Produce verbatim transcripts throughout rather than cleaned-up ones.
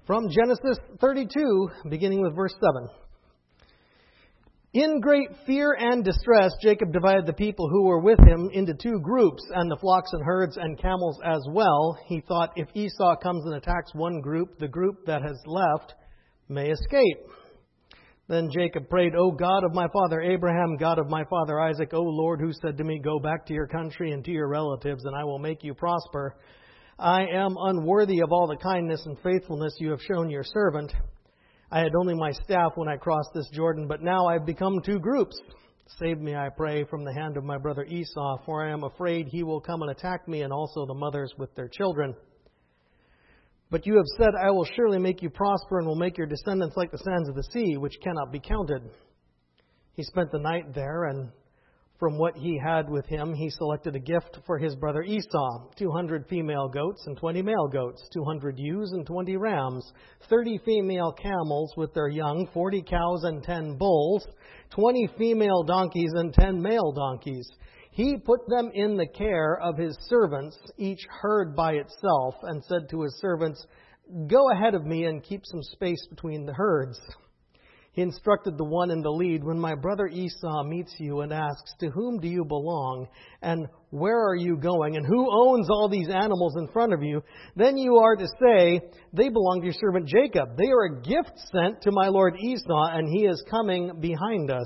From Genesis thirty-two, beginning with verse seven. In great fear and distress, Jacob divided the people who were with him into two groups, and the flocks and herds and camels as well. He thought, if Esau comes and attacks one group, the group that has left may escape. Then Jacob prayed, O God of my father Abraham, God of my father Isaac, O Lord, who said to me, go back to your country and to your relatives, and I will make you prosper. I am unworthy of all the kindness and faithfulness you have shown your servant. I had only my staff when I crossed this Jordan, but now I have become two groups. Save me, I pray, from the hand of my brother Esau, for I am afraid he will come and attack me, and also the mothers with their children. But you have said, I will surely make you prosper, and will make your descendants like the sands of the sea, which cannot be counted. He spent the night there, and from what he had with him, he selected a gift for his brother Esau, two hundred female goats and twenty male goats, two hundred ewes and twenty rams, thirty female camels with their young, forty cows and ten bulls, twenty female donkeys and ten male donkeys. He put them in the care of his servants, each herd by itself, and said to his servants, go ahead of me and keep some space between the herds. He instructed the one in the lead, when my brother Esau meets you and asks, to whom do you belong, and where are you going, and who owns all these animals in front of you, then you are to say, they belong to your servant Jacob. They are a gift sent to my lord Esau, and he is coming behind us.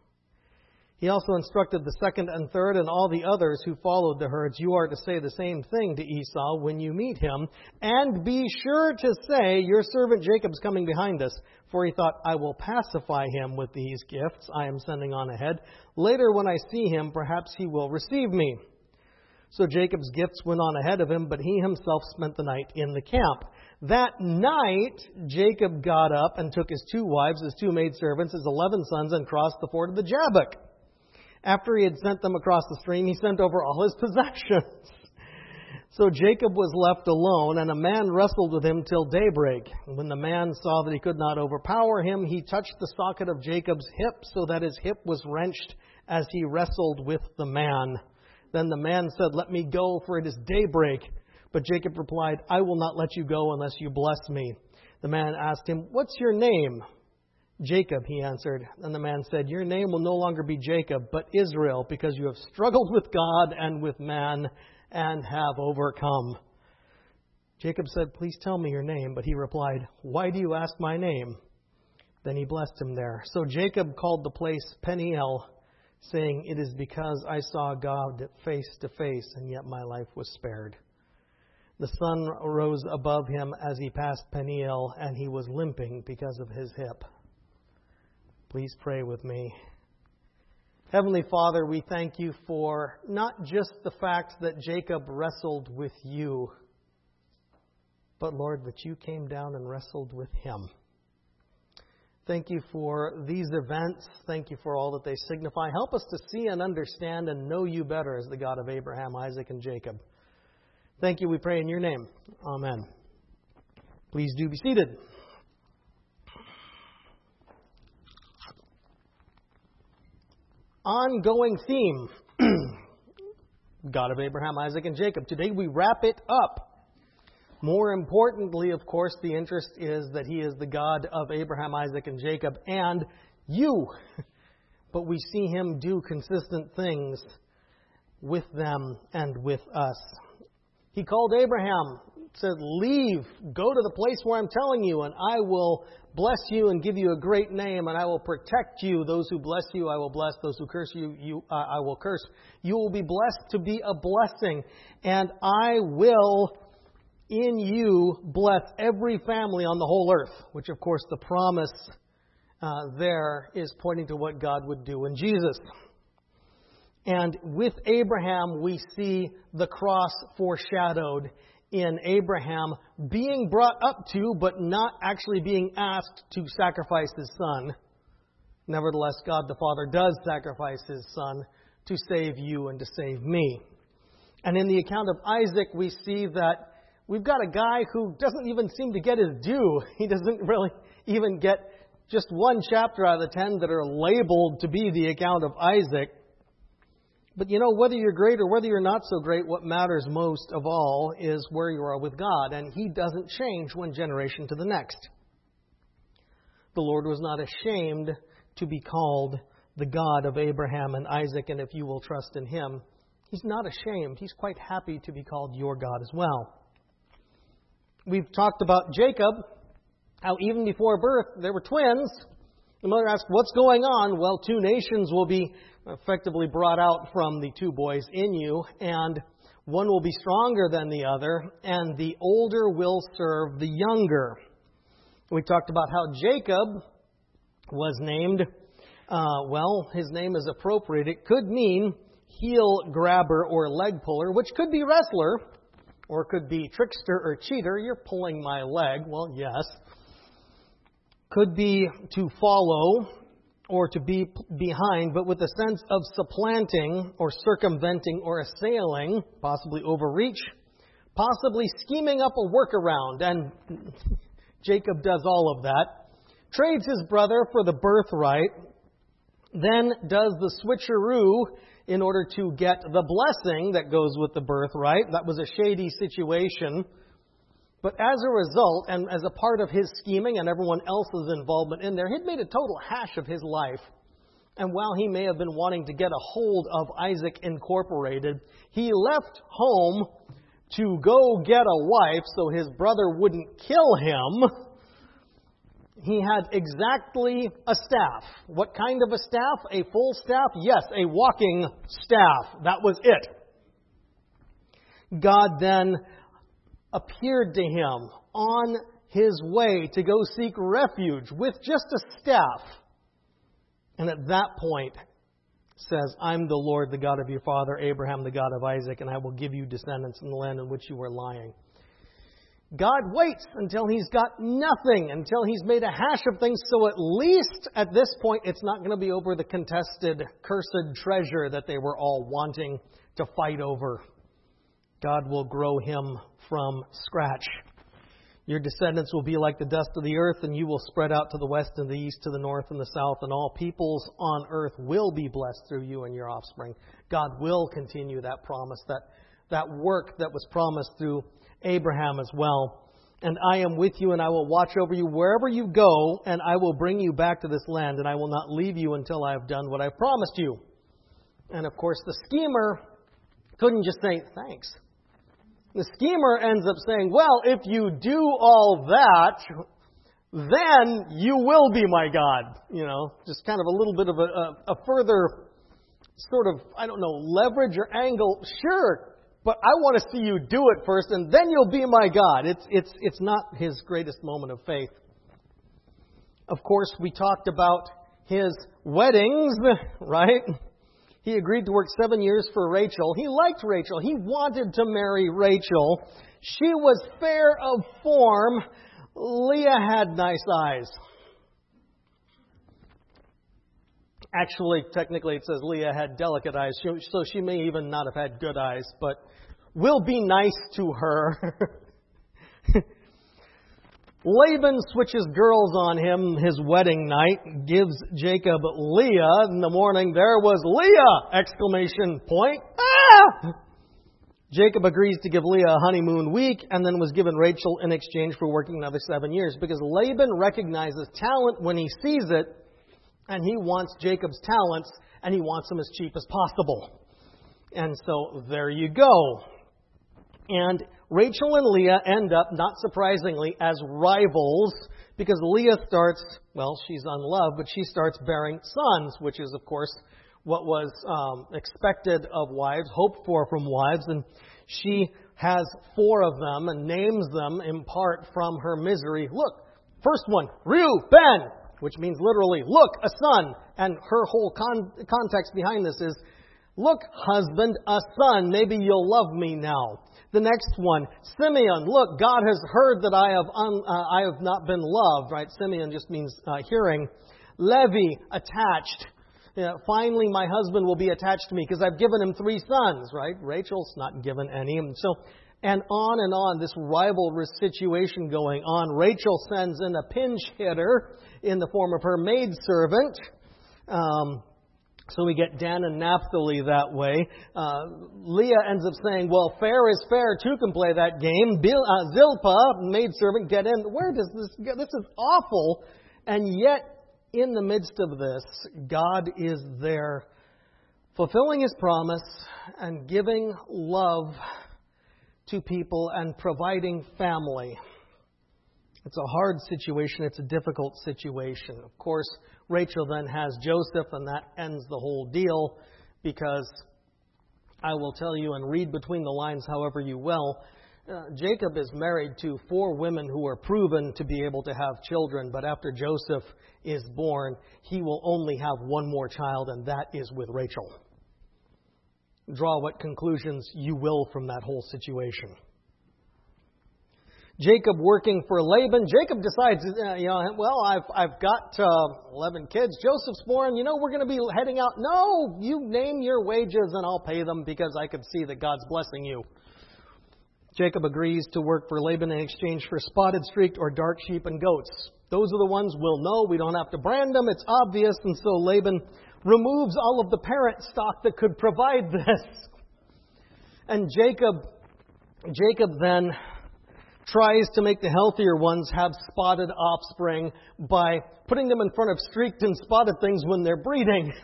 He also instructed the second and third and all the others who followed the herds, you are to say the same thing to Esau when you meet him, and be sure to say, your servant Jacob's coming behind us. For he thought, I will pacify him with these gifts I am sending on ahead. Later when I see him, perhaps he will receive me. So Jacob's gifts went on ahead of him, but he himself spent the night in the camp. That night, Jacob got up and took his two wives, his two maidservants, his eleven sons, and crossed the ford of the Jabbok. After he had sent them across the stream, he sent over all his possessions. So Jacob was left alone, and a man wrestled with him till daybreak. When the man saw that he could not overpower him, he touched the socket of Jacob's hip, so that his hip was wrenched as he wrestled with the man. Then the man said, let me go, for it is daybreak. But Jacob replied, I will not let you go unless you bless me. The man asked him, what's your name? Jacob, he answered. And the man said, your name will no longer be Jacob, but Israel, because you have struggled with God and with man and have overcome. Jacob said, please tell me your name. But he replied, why do you ask my name? Then he blessed him there. So Jacob called the place Peniel, saying, it is because I saw God face to face, and yet my life was spared. The sun rose above him as he passed Peniel, and he was limping because of his hip. Please pray with me. Heavenly Father, we thank you for not just the fact that Jacob wrestled with you, but Lord, that you came down and wrestled with him. Thank you for these events. Thank you for all that they signify. Help us to see and understand and know you better as the God of Abraham, Isaac, and Jacob. Thank you, we pray in your name. Amen. Please do be seated. Ongoing theme, God of Abraham, Isaac, and Jacob. Today we wrap it up. More importantly, of course, the interest is that he is the God of Abraham, Isaac, and Jacob, and you. But we see him do consistent things with them and with us. He called Abraham, said, leave, go to the place where I'm telling you, and I will bless you and give you a great name, and I will protect you. Those who bless you, I will bless. Those who curse you, you uh, I will curse. You will be blessed to be a blessing, and I will, in you, bless every family on the whole earth, which, of course, the promise uh, there is pointing to what God would do in Jesus. And with Abraham, we see the cross foreshadowed in Abraham being brought up to, but not actually being asked to sacrifice his son. Nevertheless, God the Father does sacrifice his son to save you and to save me. And in the account of Isaac, we see that we've got a guy who doesn't even seem to get his due. He doesn't really even get just one chapter out of the ten that are labeled to be the account of Isaac. But you know, whether you're great or whether you're not so great, what matters most of all is where you are with God. And He doesn't change one generation to the next. The Lord was not ashamed to be called the God of Abraham and Isaac, and if you will trust in Him, He's not ashamed. He's quite happy to be called your God as well. We've talked about Jacob, how even before birth there were twins. The mother asked, what's going on? Well, two nations will be effectively brought out from the two boys in you, and one will be stronger than the other, and the older will serve the younger. We talked about how Jacob was named, uh, well, his name is appropriate. It could mean heel grabber or leg puller, which could be wrestler, or could be trickster or cheater. You're pulling my leg. Well, yes. Could be to follow or to be behind, but with a sense of supplanting or circumventing or assailing, possibly overreach, possibly scheming up a workaround. And Jacob does all of that. Trades his brother for the birthright, then does the switcheroo in order to get the blessing that goes with the birthright. That was a shady situation. But as a result, and as a part of his scheming and everyone else's involvement in there, he'd made a total hash of his life. And while he may have been wanting to get a hold of Isaac Incorporated, he left home to go get a wife so his brother wouldn't kill him. He had exactly a staff. What kind of a staff? A full staff? Yes, a walking staff. That was it. God then appeared to him on his way to go seek refuge with just a staff. And at that point says, I'm the Lord, the God of your father Abraham, the God of Isaac, and I will give you descendants in the land in which you are lying. God waits until he's got nothing, until he's made a hash of things, so at least at this point it's not going to be over the contested, cursed treasure that they were all wanting to fight over. God will grow him from scratch. Your descendants will be like the dust of the earth, and you will spread out to the west and the east, to the north and the south, and all peoples on earth will be blessed through you and your offspring. God will continue that promise, that, that work that was promised through Abraham as well. And I am with you, and I will watch over you wherever you go, and I will bring you back to this land, and I will not leave you until I have done what I promised you. And of course, the schemer couldn't just say, thanks. The schemer ends up saying, well, if you do all that, then you will be my God. You know, just kind of a little bit of a, a, a further sort of, I don't know, leverage or angle. Sure, but I want to see you do it first, and then you'll be my God. It's, it's, it's not his greatest moment of faith. Of course, we talked about his weddings, right? He agreed to work seven years for Rachel. He liked Rachel. He wanted to marry Rachel. She was fair of form. Leah had nice eyes. Actually, technically it says Leah had delicate eyes, so she may even not have had good eyes, but we'll be nice to her. Laban switches girls on him his wedding night, gives Jacob Leah. In the morning, there was Leah! Exclamation point. Ah! Jacob agrees to give Leah a honeymoon week and then was given Rachel in exchange for working another seven years because Laban recognizes talent when he sees it, and he wants Jacob's talents, and he wants them as cheap as possible. And so there you go. And Rachel and Leah end up, not surprisingly, as rivals because Leah starts, well, she's unloved, but she starts bearing sons, which is, of course, what was um, expected of wives, hoped for from wives. And she has four of them and names them in part from her misery. Look, first one, Reuben, which means literally, look, a son. And her whole con- context behind this is, look, husband, a son, maybe you'll love me now. The next one, Simeon. Look, God has heard that I have un, uh, I have not been loved. Right? Simeon just means uh, hearing. Levi, attached. You know, finally, my husband will be attached to me because I've given him three sons. Right? Rachel's not given any, and so and on and on. This rivalrous situation going on. Rachel sends in a pinch hitter in the form of her maidservant. Um, So we get Dan and Naphtali that way. Uh, Leah ends up saying, well, fair is fair. Two can play that game. Bil- uh, Zilpah, maidservant, get in. Where does this go? This is awful. And yet, in the midst of this, God is there fulfilling His promise and giving love to people and providing family. It's a hard situation. It's a difficult situation. Of course, Rachel then has Joseph, and that ends the whole deal, because I will tell you, and read between the lines however you will, uh, Jacob is married to four women who are proven to be able to have children, but after Joseph is born, he will only have one more child, and that is with Rachel. Draw what conclusions you will from that whole situation. Jacob working for Laban. Jacob decides, uh, you know, well, I've I've got uh, eleven kids. Joseph's born. You know, we're going to be heading out. No, you name your wages and I'll pay them, because I can see that God's blessing you. Jacob agrees to work for Laban in exchange for spotted, streaked, or dark sheep and goats. Those are the ones we'll know. We don't have to brand them. It's obvious. And so Laban removes all of the parent stock that could provide this. And Jacob, Jacob then tries to make the healthier ones have spotted offspring by putting them in front of streaked and spotted things when they're breeding.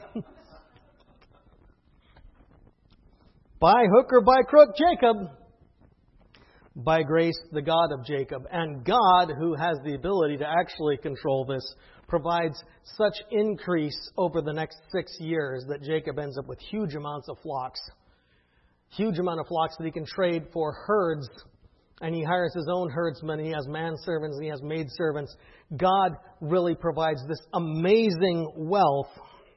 By hook or by crook, Jacob. By grace, the God of Jacob. And God, who has the ability to actually control this, provides such increase over the next six years that Jacob ends up with huge amounts of flocks. Huge amount of flocks that he can trade for herds. And he hires his own herdsmen, and he has manservants, and he has maidservants. God really provides this amazing wealth.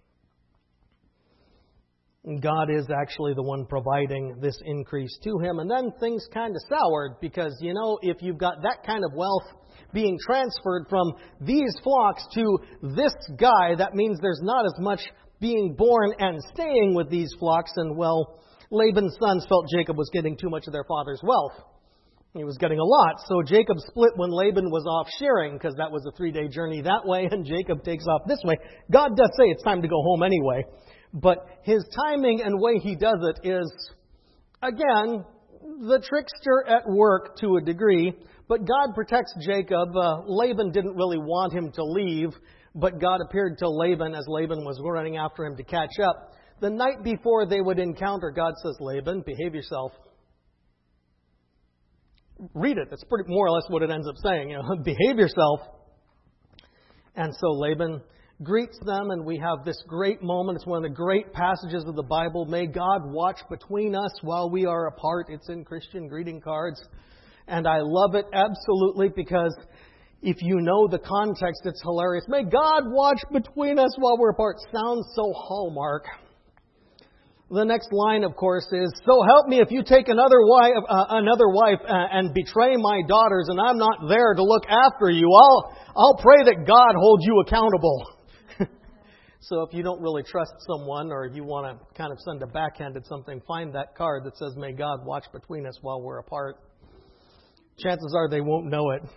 And God is actually the one providing this increase to him. And then things kind of soured, because, you know, if you've got that kind of wealth being transferred from these flocks to this guy, that means there's not as much being born and staying with these flocks. And, well, Laban's sons felt Jacob was getting too much of their father's wealth. He was getting a lot. So Jacob split when Laban was off shearing, because that was a three-day journey that way, and Jacob takes off this way. God does say it's time to go home anyway. But his timing and way he does it is, again, the trickster at work to a degree. But God protects Jacob. Uh, Laban didn't really want him to leave, but God appeared to Laban as Laban was running after him to catch up. The night before they would encounter, God says, Laban, behave yourself. Read it. That's pretty more or less what it ends up saying. You know, behave yourself. And so Laban greets them, and we have this great moment. It's one of the great passages of the Bible. May God watch between us while we are apart. It's in Christian greeting cards. And I love it absolutely, because if you know the context, it's hilarious. May God watch between us while we're apart. Sounds so Hallmark. The next line, of course, is, so help me if you take another wife, uh, another wife uh, and betray my daughters, and I'm not there to look after you. I'll, I'll pray that God holds you accountable. So if you don't really trust someone, or you want to kind of send a backhanded something, find that card that says, may God watch between us while we're apart. Chances are they won't know it.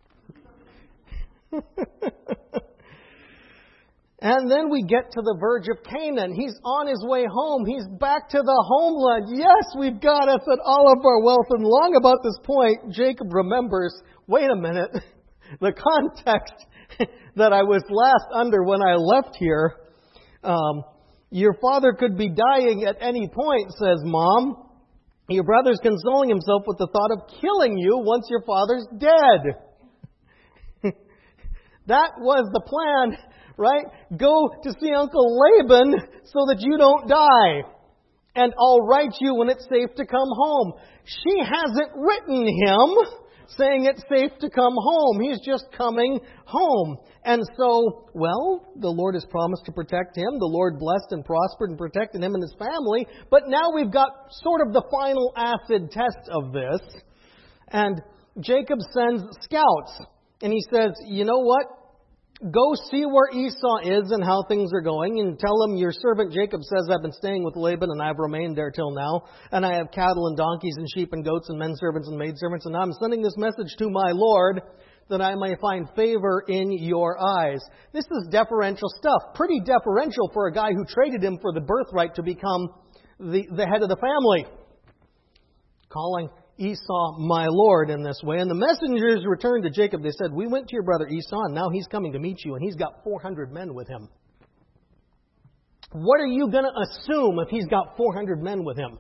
And then we get to the verge of Canaan. He's on his way home. He's back to the homeland. Yes, we've got us at all of our wealth. And long about this point, Jacob remembers, wait a minute, the context that I was last under when I left here. Um, your father could be dying at any point, says Mom. Your brother's consoling himself with the thought of killing you once your father's dead. That was the plan. Right? Go to see Uncle Laban so that you don't die. And I'll write you when it's safe to come home. She hasn't written him saying it's safe to come home. He's just coming home. And so, well, the Lord has promised to protect him. The Lord blessed and prospered and protected him and his family. But now we've got sort of the final acid test of this. And Jacob sends scouts. And he says, you know what? Go see where Esau is and how things are going, and tell him your servant Jacob says I've been staying with Laban and I've remained there till now, and I have cattle and donkeys and sheep and goats and men servants and maid servants, and I'm sending this message to my Lord that I may find favor in your eyes. This is deferential stuff. Pretty deferential for a guy who traded him for the birthright to become the, the head of the family. Calling Esau my lord in this way. And the messengers returned to Jacob. They said, we went to your brother Esau, and now he's coming to meet you, and he's got four hundred men with him. What are you going to assume if he's got four hundred men with him?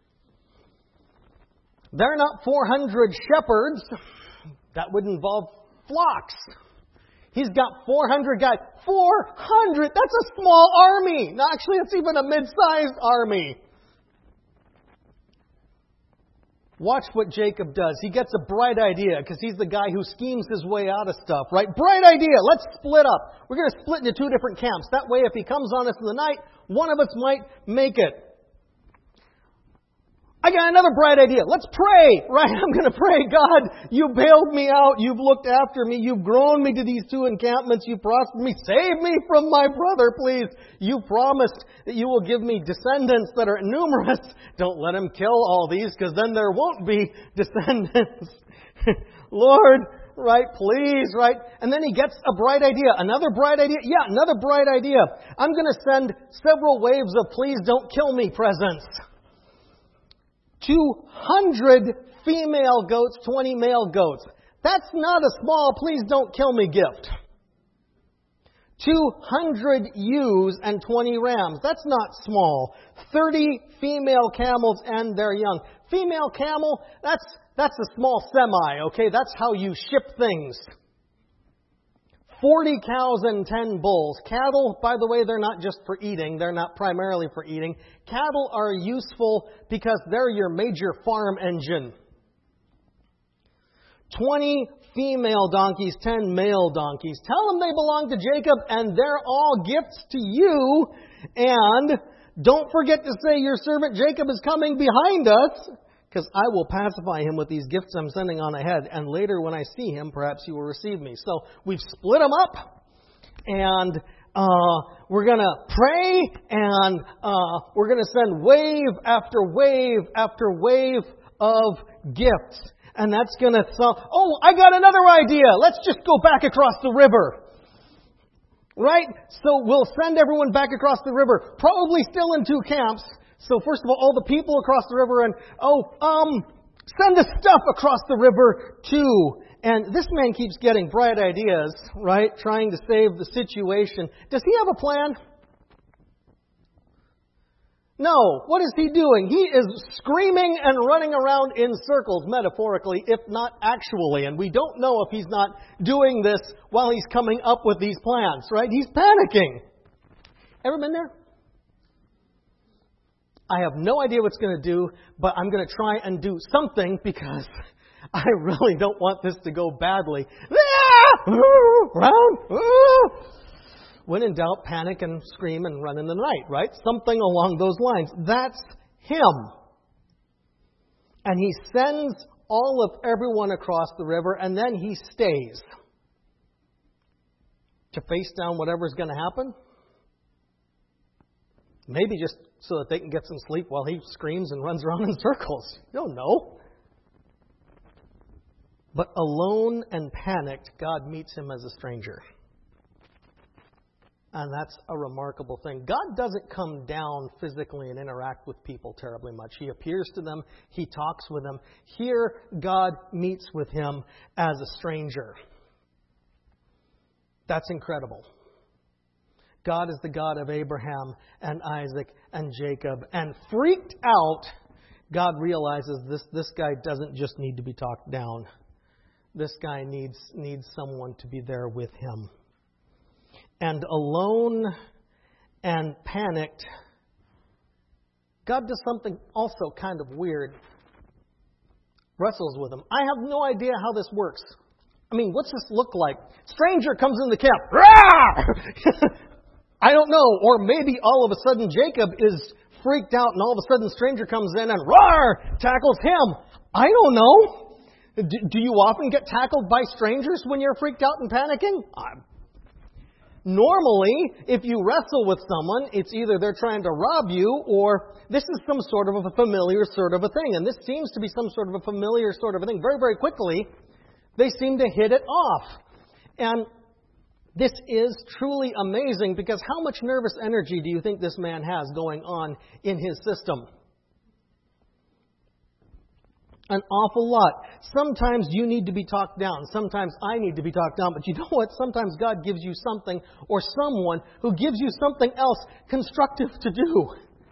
They're not four hundred shepherds. That would involve flocks. He's got four hundred guys. four hundred! That's a small army. No, actually, it's even a mid-sized army. Watch what Jacob does. He gets a bright idea because he's the guy who schemes his way out of stuff, right? Bright idea. Let's split up. We're going to split into two different camps. That way, if he comes on us in the night, one of us might make it. I got another bright idea. Let's pray, right? I'm going to pray. God, you bailed me out. You've looked after me. You've grown me to these two encampments. You prospered me. Save me from my brother, please. You promised that you will give me descendants that are numerous. Don't let him kill all these, because then there won't be descendants. Lord, right, please, right? And then he gets a bright idea. Another bright idea. Yeah, another bright idea. I'm going to send several waves of please don't kill me presents. two hundred female goats, twenty male goats. That's not a small please don't kill me gift. two hundred ewes and twenty rams. That's not small. thirty female camels and their young. Female camel, that's that's a small semi, okay? That's how you ship things. forty cows and ten bulls. Cattle, by the way, they're not just for eating. They're not primarily for eating. Cattle are useful because they're your major farm engine. twenty female donkeys, ten male donkeys. Tell them they belong to Jacob and they're all gifts to you. And don't forget to say your servant Jacob is coming behind us, because I will pacify him with these gifts I'm sending on ahead. And later when I see him, perhaps he will receive me. So we've split them up. And uh, we're going to pray. And uh, we're going to send wave after wave after wave of gifts. And that's going to... Th- oh, I got another idea. Let's just go back across the river. Right? So we'll send everyone back across the river. Probably still in two camps. So first of all, all the people across the river, and, oh, um, send the stuff across the river too. And this man keeps getting bright ideas, right? Trying to save the situation. Does he have a plan? No. What is he doing? He is screaming and running around in circles, metaphorically, if not actually. And we don't know if he's not doing this while he's coming up with these plans, right? He's panicking. Ever been there? I have no idea what it's going to do, but I'm going to try and do something because I really don't want this to go badly. When in doubt, panic and scream and run in the night, right? Something along those lines. That's him. And he sends all of everyone across the river, and then he stays to face down whatever's going to happen. Maybe just so that they can get some sleep while he screams and runs around in circles. You don't know. But alone and panicked, God meets him as a stranger. And that's a remarkable thing. God doesn't come down physically and interact with people terribly much. He appears to them. He talks with them. Here, God meets with him as a stranger. That's incredible. God is the God of Abraham and Isaac and Jacob. And freaked out, God realizes this, this guy doesn't just need to be talked down. This guy needs, needs someone to be there with him. And alone and panicked, God does something also kind of weird. Wrestles with him. I have no idea how this works. I mean, what's this look like? Stranger comes in the camp. Rah! I don't know. Or maybe all of a sudden Jacob is freaked out and all of a sudden stranger comes in and roar, tackles him. I don't know. Do, do you often get tackled by strangers when you're freaked out and panicking? I'm Normally, if you wrestle with someone, it's either they're trying to rob you or this is some sort of a familiar sort of a thing. And this seems to be some sort of a familiar sort of a thing. Very, very quickly, They seem to hit it off. And this is truly amazing because how much nervous energy do you think this man has going on in his system? An awful lot. Sometimes you need to be talked down. Sometimes I need to be talked down. But you know what? Sometimes God gives you something or someone who gives you something else constructive to do.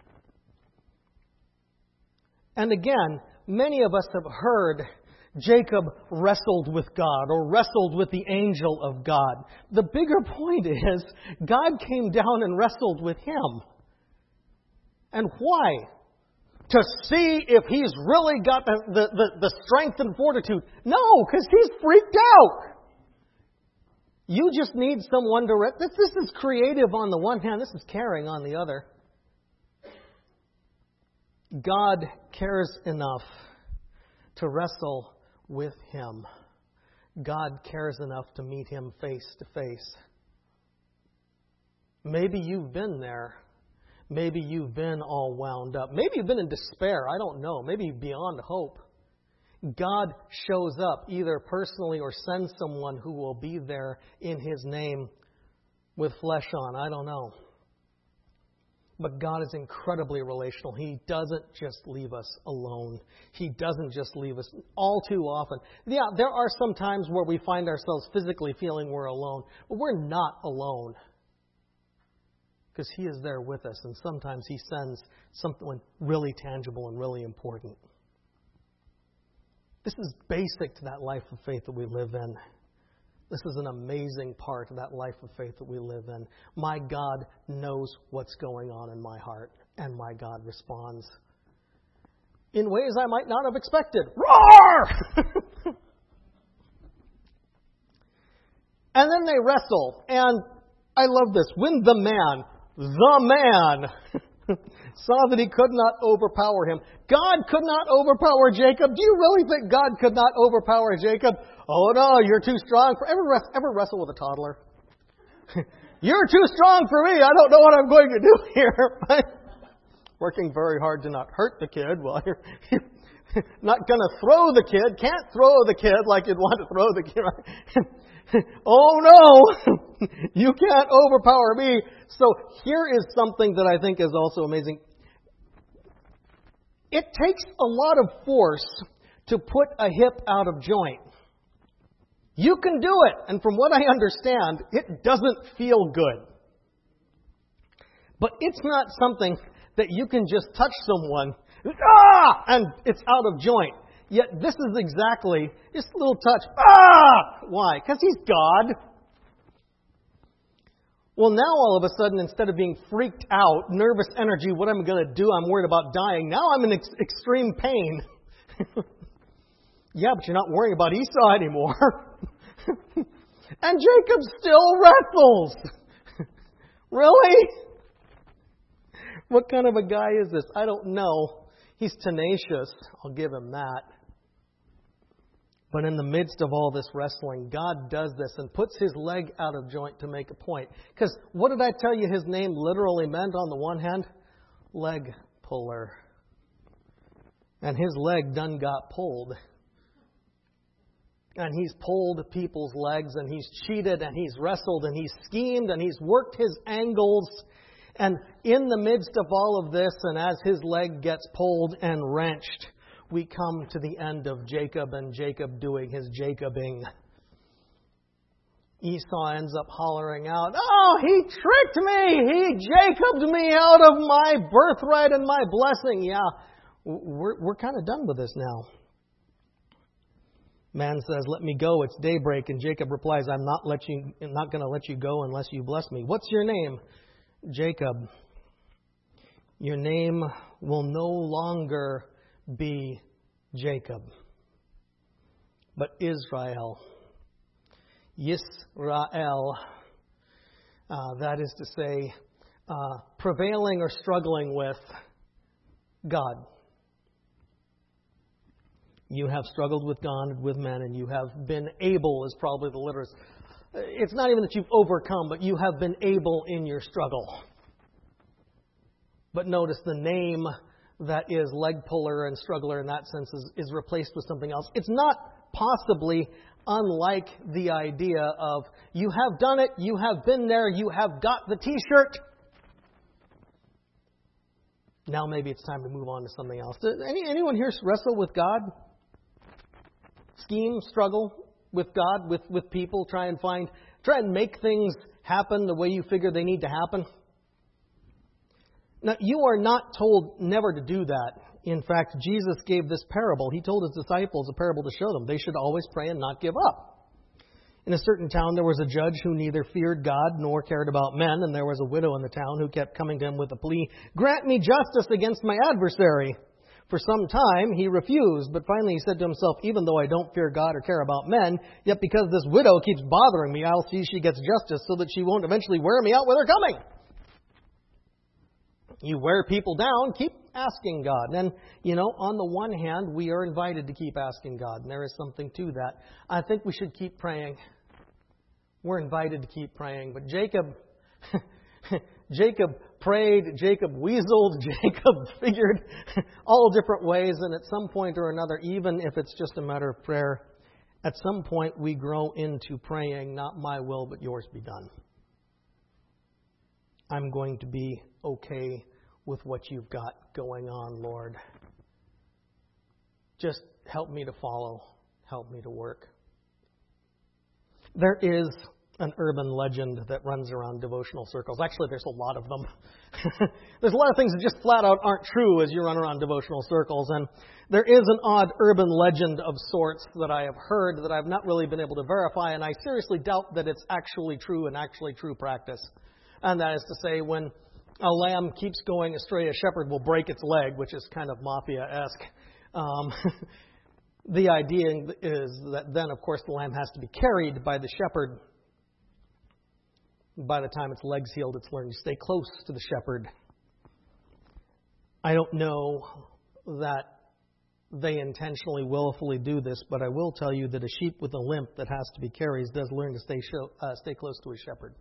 And again, many of us have heard Jacob wrestled with God or wrestled with the angel of God. The bigger point is God came down and wrestled with him. And why? To see if he's really got the, the, the, the strength and fortitude. No, because he's freaked out. You just need someone to... Re- this, this is creative on the one hand. This is caring on the other. God cares enough to wrestle with him. God cares enough to meet him face to face. Maybe you've been there. Maybe you've been all wound up. Maybe you've been in despair. I don't know. Maybe beyond hope. God shows up either personally or sends someone who will be there in his name with flesh on. I don't know. But God is incredibly relational. He doesn't just leave us alone. He doesn't just leave us all too often. Yeah, there are some times where we find ourselves physically feeling we're alone. But we're not alone. Because he is there with us, and sometimes he sends something really tangible and really important. This is basic to that life of faith that we live in. This is an amazing part of that life of faith that we live in. My God knows what's going on in my heart, and my God responds in ways I might not have expected. Roar! And then they wrestle, and I love this. When the man... The man saw that he could not overpower him. God could not overpower Jacob. Do you really think God could not overpower Jacob? Oh no, you're too strong for... Ever, ever wrestle with a toddler? You're too strong for me. I don't know what I'm going to do here. Working very hard to not hurt the kid. Well, you're not going to throw the kid. Can't throw the kid like you'd want to throw the kid. Right? Oh no, you can't overpower me. So here is something that I think is also amazing. It takes a lot of force to put a hip out of joint. You can do it. And from what I understand, it doesn't feel good. But it's not something that you can just touch someone, ah, and it's out of joint. Yet this is exactly, just a little touch. Ah! Why? Because he's God. Well, now all of a sudden, instead of being freaked out, nervous energy, what am I going to do? I'm worried about dying. Now I'm in ex- extreme pain. Yeah, but you're not worrying about Esau anymore. And Jacob still wrestles. Really? What kind of a guy is this? I don't know. He's tenacious. I'll give him that. But in the midst of all this wrestling, God does this and puts his leg out of joint to make a point. Because what did I tell you his name literally meant on the one hand? Leg puller. And his leg done got pulled. And he's pulled people's legs, and he's cheated, and he's wrestled, and he's schemed, and he's worked his angles. And in the midst of all of this, and as his leg gets pulled and wrenched, we come to the end of Jacob and Jacob doing his Jacobing. Esau ends up hollering out, "Oh, he tricked me! He Jacobed me out of my birthright and my blessing." Yeah, we're, we're kind of done with this now. Man says, "Let me go, it's daybreak." And Jacob replies, I'm not let you, I'm not going to let you go unless you bless me. What's your name? Jacob. Your name will no longer be Jacob, but Israel. Yisrael. Uh, that is to say, uh, prevailing or struggling with God. You have struggled with God and with men, and you have been able, is probably the literate. It's not even that you've overcome, but you have been able in your struggle. But notice the name that is leg puller and struggler in that sense is, is replaced with something else. It's not possibly unlike the idea of, you have done it, you have been there, you have got the t-shirt. Now maybe it's time to move on to something else. Does any, anyone here wrestle with God? Scheme, struggle with God, with, with people, try and find, try and make things happen the way you figure they need to happen? Now, you are not told never to do that. In fact, Jesus gave this parable. He told his disciples a parable to show them they should always pray and not give up. In a certain town, there was a judge who neither feared God nor cared about men, and there was a widow in the town who kept coming to him with a plea, "Grant me justice against my adversary." For some time, he refused, but finally he said to himself, "Even though I don't fear God or care about men, yet because this widow keeps bothering me, I'll see she gets justice so that she won't eventually wear me out with her coming." You wear people down, keep asking God. And, you know, on the one hand, we are invited to keep asking God, and there is something to that. I think we should keep praying. We're invited to keep praying. But Jacob, Jacob prayed, Jacob weaseled, Jacob figured all different ways, and at some point or another, even if it's just a matter of prayer, at some point we grow into praying, "Not my will, but yours be done. I'm going to be okay with what you've got going on, Lord. Just help me to follow. Help me to work." There is an urban legend that runs around devotional circles. Actually, there's a lot of them. There's a lot of things that just flat out aren't true as you run around devotional circles. And there is an odd urban legend of sorts that I have heard that I've not really been able to verify, and I seriously doubt that it's actually true and actually true practice. And that is to say, when a lamb keeps going astray, a shepherd will break its leg, which is kind of mafia-esque. Um, the idea is that then, of course, the lamb has to be carried by the shepherd. By the time its leg's healed, it's learned to stay close to the shepherd. I don't know that they intentionally, willfully do this, but I will tell you that a sheep with a limp that has to be carried does learn to stay show, uh, stay close to his shepherd.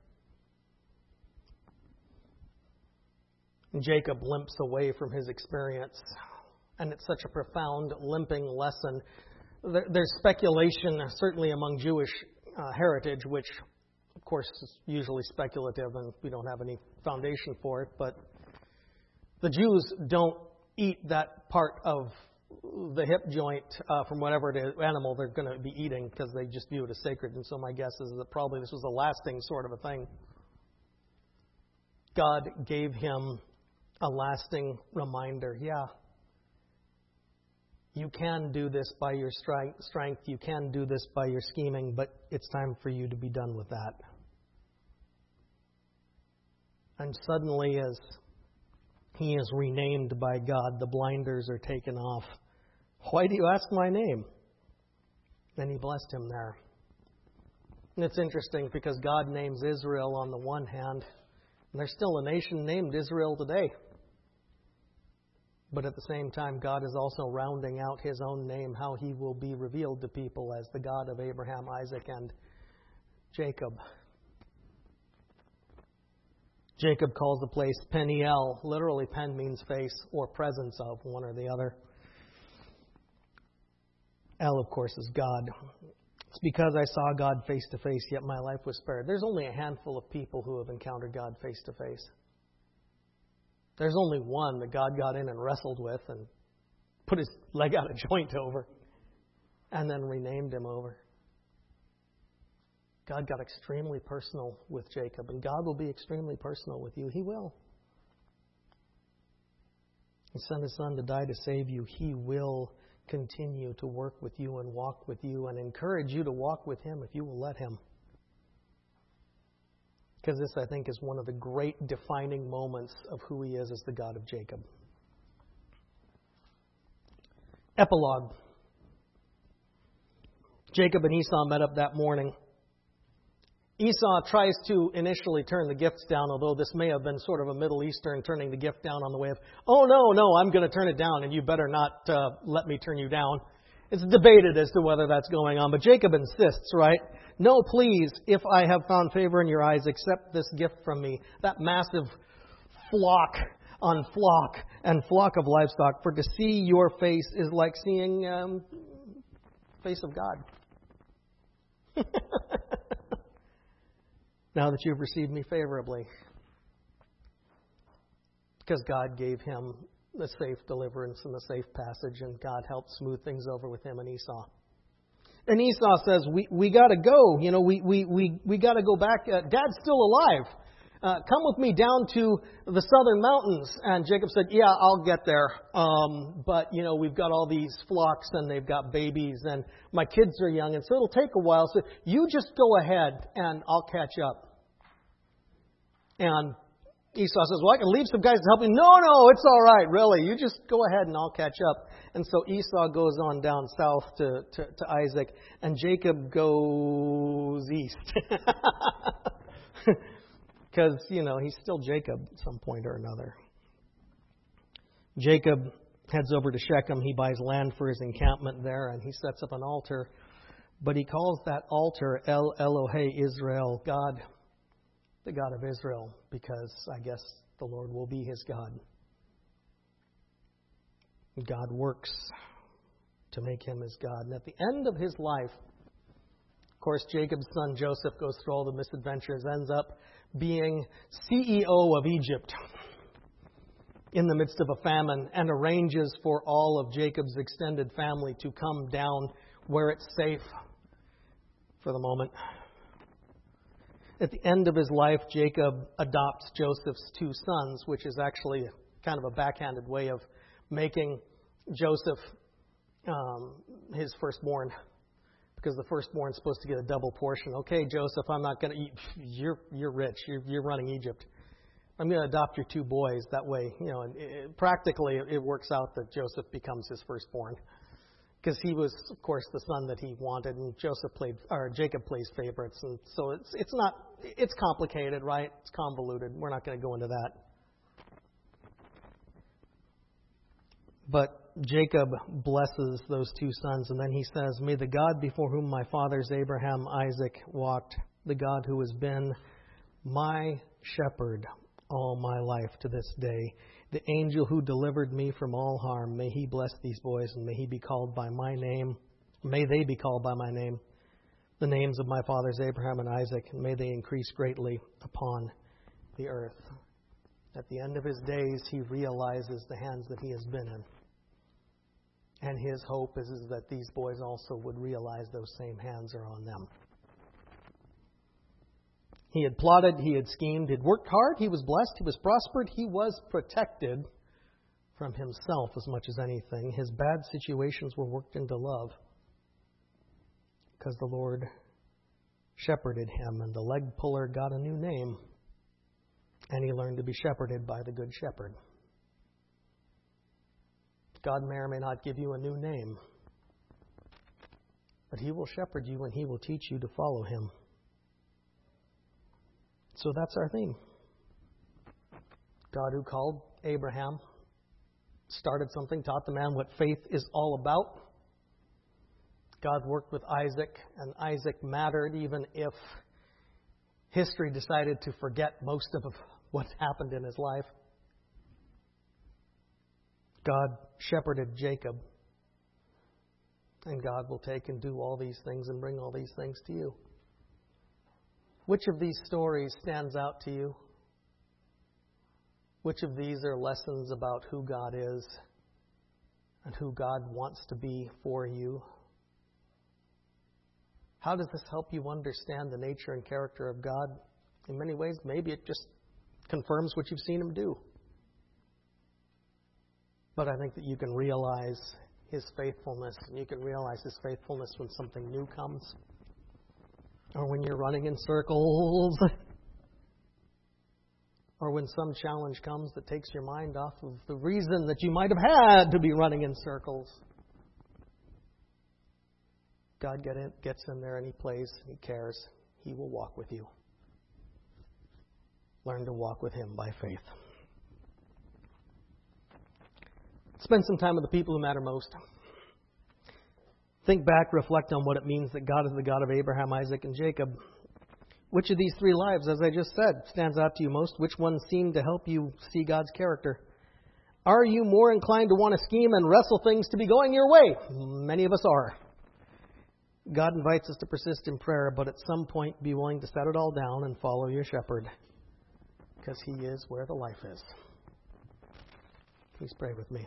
And Jacob limps away from his experience, and it's such a profound limping lesson. There, there's speculation, certainly among Jewish uh, heritage, which, of course, is usually speculative, and we don't have any foundation for it, but the Jews don't eat that part of the hip joint uh, from whatever the animal they're going to be eating because they just view it as sacred. And so my guess is that probably this was a lasting sort of a thing. God gave him a lasting reminder. Yeah, you can do this by your strength. You can do this by your scheming, but it's time for you to be done with that. And suddenly, as he is renamed by God, the blinders are taken off. "Why do you ask my name?" Then he blessed him there. And it's interesting because God names Israel on the one hand, and there's still a nation named Israel today. But at the same time, God is also rounding out his own name, how he will be revealed to people as the God of Abraham, Isaac, and Jacob. Jacob calls the place Peniel. Literally, pen means face or presence of, one or the other. El, of course, is God. It's because I saw God face to face, yet my life was spared. There's only a handful of people who have encountered God face to face. There's only one that God got in and wrestled with and put his leg out of joint over and then renamed him over. God got extremely personal with Jacob, and God will be extremely personal with you. He will. He sent his son to die to save you. He will continue to work with you and walk with you and encourage you to walk with him if you will let him. Because this, I think, is one of the great defining moments of who he is as the God of Jacob. Epilogue. Jacob and Esau met up that morning. Esau tries to initially turn the gifts down, although this may have been sort of a Middle Eastern turning the gift down on the way of, "Oh, no, no, I'm going to turn it down, and you better not uh, let me turn you down." It's debated as to whether that's going on, but Jacob insists, right? "No, please, if I have found favor in your eyes, accept this gift from me." That massive flock on flock and flock of livestock. "For to see your face is like seeing um, face of God." Now that you've received me favorably. Because God gave him the safe deliverance and the safe passage, and God helped smooth things over with him and Esau. And Esau says, we, we got to go. You know, we, we, we, we got to go back. Uh, Dad's still alive. Uh, come with me down to the southern mountains. And Jacob said, yeah, I'll get there. Um, but, you know, we've got all these flocks and they've got babies and my kids are young. And so it'll take a while. So you just go ahead and I'll catch up. And Esau says, well, I can leave some guys to help you. No, no, it's all right, really. You just go ahead and I'll catch up. And so Esau goes on down south to, to, to Isaac, and Jacob goes east. Because, you know, he's still Jacob at some point or another. Jacob heads over to Shechem. He buys land for his encampment there, and he sets up an altar. But he calls that altar El Elohe Israel, God, the God of Israel, because I guess the Lord will be his God. God works to make him his God. And at the end of his life, of course, Jacob's son Joseph goes through all the misadventures, ends up being C E O of Egypt in the midst of a famine, and arranges for all of Jacob's extended family to come down where it's safe for the moment. At the end of his life, Jacob adopts Joseph's two sons, which is actually kind of a backhanded way of making Joseph um, his firstborn, because the firstborn is supposed to get a double portion. Okay, Joseph, I'm not going to eat. You're you're rich. You're, you're running Egypt. I'm going to adopt your two boys. That way, you know, it, practically it works out that Joseph becomes his firstborn, because he was, of course, the son that he wanted, and Joseph played, or Jacob plays favorites, and so it's it's not it's complicated, right? It's convoluted. We're not going to go into that. But Jacob blesses those two sons, and then he says, "May the God before whom my fathers Abraham, Isaac walked, the God who has been my shepherd all my life to this day, the angel who delivered me from all harm, may he bless these boys, and may he be called by my name. May they be called by my name, the names of my fathers Abraham and Isaac, and may they increase greatly upon the earth." At the end of his days, he realizes the hands that he has been in. And his hope is, is that these boys also would realize those same hands are on them. He had plotted, he had schemed, he had worked hard, he was blessed, he was prospered, he was protected from himself as much as anything. His bad situations were worked into love because the Lord shepherded him, and the leg puller got a new name, and he learned to be shepherded by the Good Shepherd. God may or may not give you a new name, but he will shepherd you and he will teach you to follow him. So that's our theme. God who called Abraham, started something, taught the man what faith is all about. God worked with Isaac, and Isaac mattered even if history decided to forget most of what happened in his life. God shepherded Jacob, and God will take and do all these things and bring all these things to you. Which of these stories stands out to you? Which of these are lessons about who God is and who God wants to be for you? How does this help you understand the nature and character of God? In many ways, maybe it just confirms what you've seen him do. But I think that you can realize his faithfulness, and you can realize his faithfulness when something new comes, or when you're running in circles, or when some challenge comes that takes your mind off of the reason that you might have had to be running in circles. God get in, gets in there and he plays, he cares. He will walk with you. Learn to walk with him by faith. Spend some time with the people who matter most. Think back, reflect on what it means that God is the God of Abraham, Isaac, and Jacob. Which of these three lives, as I just said, stands out to you most? Which ones seem to help you see God's character? Are you more inclined to want to scheme and wrestle things to be going your way? Many of us are. God invites us to persist in prayer, but at some point be willing to set it all down and follow your shepherd, because he is where the life is. Please pray with me.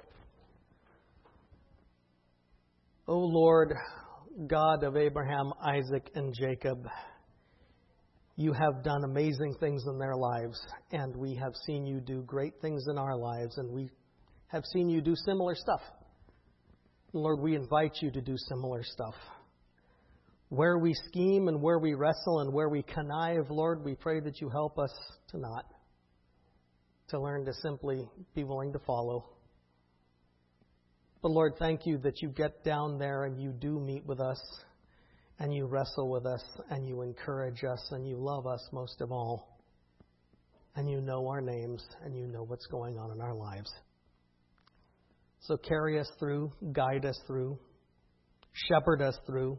O Lord, God of Abraham, Isaac, and Jacob, you have done amazing things in their lives, and we have seen you do great things in our lives, and we have seen you do similar stuff. Lord, we invite you to do similar stuff. Where we scheme and where we wrestle and where we connive, Lord, we pray that you help us to not, to learn to simply be willing to follow. But Lord, thank you that you get down there and you do meet with us, and you wrestle with us, and you encourage us, and you love us most of all. And you know our names, and you know what's going on in our lives. So carry us through, guide us through, shepherd us through.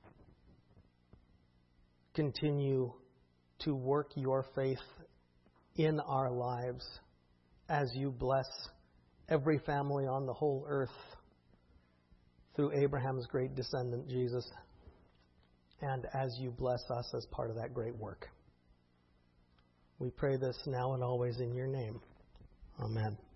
Continue to work your faith in our lives as you bless every family on the whole earth through Abraham's great descendant, Jesus, and as you bless us as part of that great work. We pray this now and always in your name. Amen.